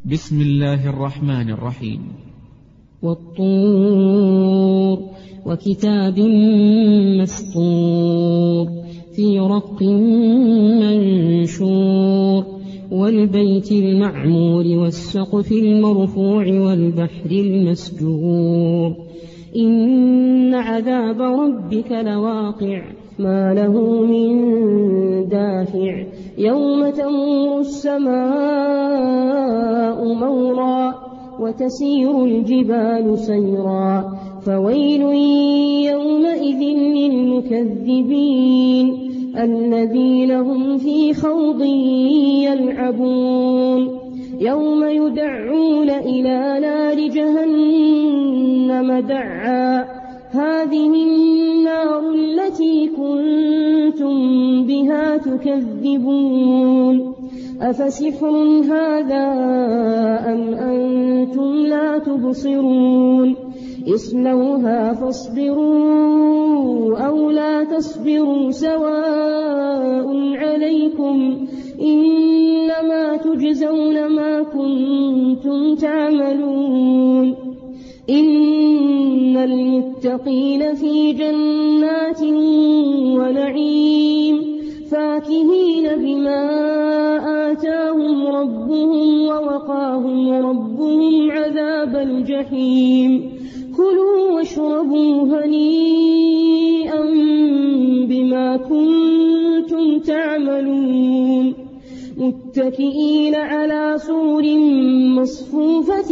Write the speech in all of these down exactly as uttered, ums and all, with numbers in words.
بسم الله الرحمن الرحيم. والطور وكتاب مسطور في رق منشور والبيت المعمور والسقف المرفوع والبحر المسجور إن عذاب ربك لواقع ما له من دافع يوم تمور السماء مورا وتسير الجبال سيرا فويل يومئذ للمكذبين الذين هم في خوض يلعبون يوم يدعون إلى نار جهنم دعا هذه النار التي كنتم بها تكذبون أفسحر هذا أم أنتم لا تبصرون اصلوها فاصبروا أو لا تصبروا سواء عليكم إنما تجزون ما كنتم تعملون إن المتقين في جنات ونعيم فاكهين بما آتاهم ربهم ووقاهم ربهم عذاب الجحيم كلوا واشربوا هنيئا بما كنتم تعملون متكئين على سرر مصفوفة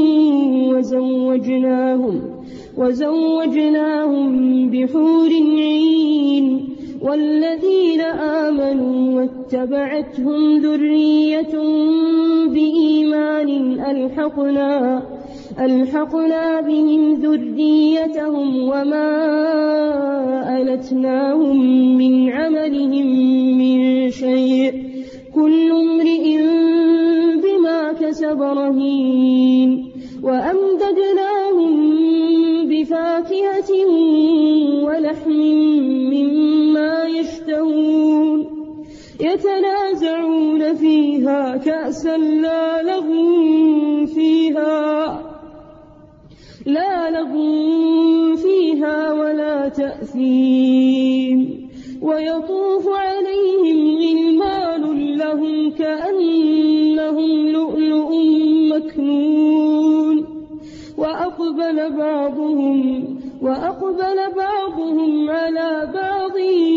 وزوجناهم, وزوجناهم بحور عين والذين آمنوا واتبعتهم ذريتهم بإيمان ألحقنا, ألحقنا بهم ذريتهم وما ألتناهم من عملهم من شيء كل امرئ بما كسب رهين وأمددناهم بفاكهة ولحم مما يشتهون يتنازعون فيها كأسا لا لغو فيها لا لغو فيها ولا تأثيم ويطوف عليهم غلمان لهم كأنهم لؤلؤ مكنون وأقبل بعضهم وأقبل بعضهم على بعض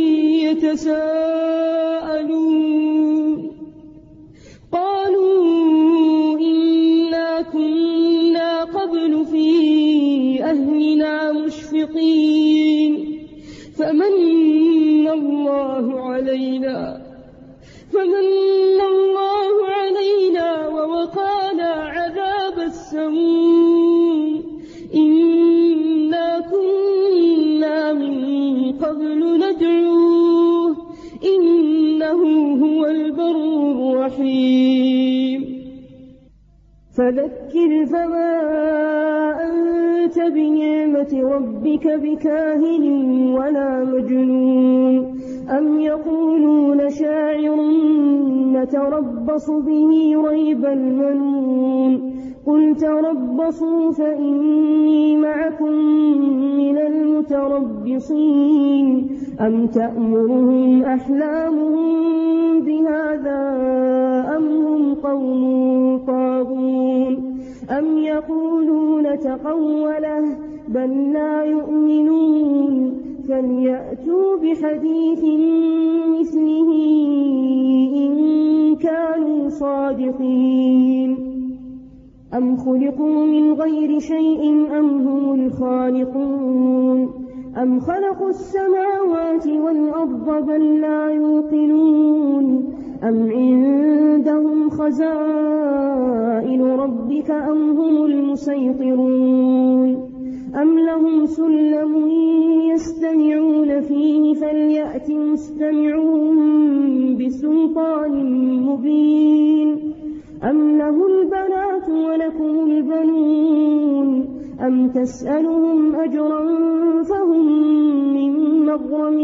يتساءلون قالوا إنا كنا قبل في أهلنا مشفقين فمن الله علينا فمن الله علينا ووقانا عذاب السموم إنا كنا من قبل ندعوه إنه هو البر الرحيم فذكر فما أنت بنعمة ربك بكاهن ولا مجنون أم يقولون شاعر نتربص به ريب المنون قل تربصوا فإني معكم من المتربصين أم تأمرهم أحلامهم بهذا أم هم قوم طاغون أم يقولون تقوله بل لا يؤمنون فليأتوا بحديث مثله إن كانوا صادقين أم خلقوا من غير شيء أم هم الخالقون أم خلقوا السماوات والأرض بل لا يوقنون أم عندهم خزائن ربك أم هم المسيطرون أم لهم سلم يستمعون فيه فليأت مستمعون بسلطان مبين أم له البنات ولكم البنون أم تسألهم أجرا فهم من مغرم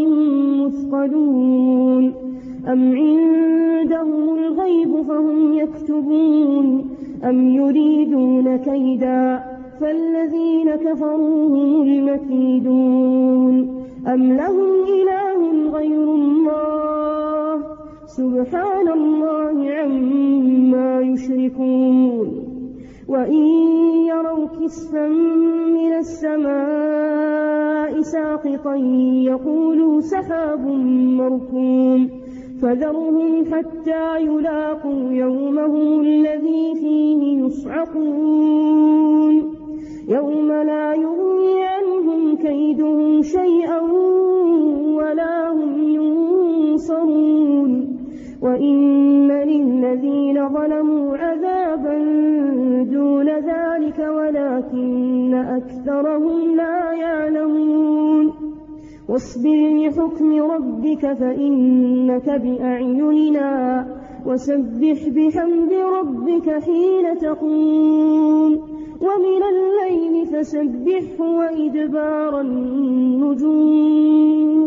مثقلون أم عندهم الغيب فهم يكتبون أم يريدون كيدا فالذين كفروا هم المكيدون أم لهم إله غير الله سبحان الله عما يشركون وإن يروا كسفا من السماء ساقطا يقولوا سحاب مركوم فذرهم حتى يلاقوا يومهم الذي فيه يصعقون يوم لا يغني عنهم كيدهم شيئا ولا هم ينصرون وإن للذين ظلموا عذابا دون ذلك ولكن أكثرهم لا يعلمون واصبر لحكم ربك فإنك بأعيننا وسبح بحمد ربك حين تقوم ومن الليل فسبحه وإدبار النجوم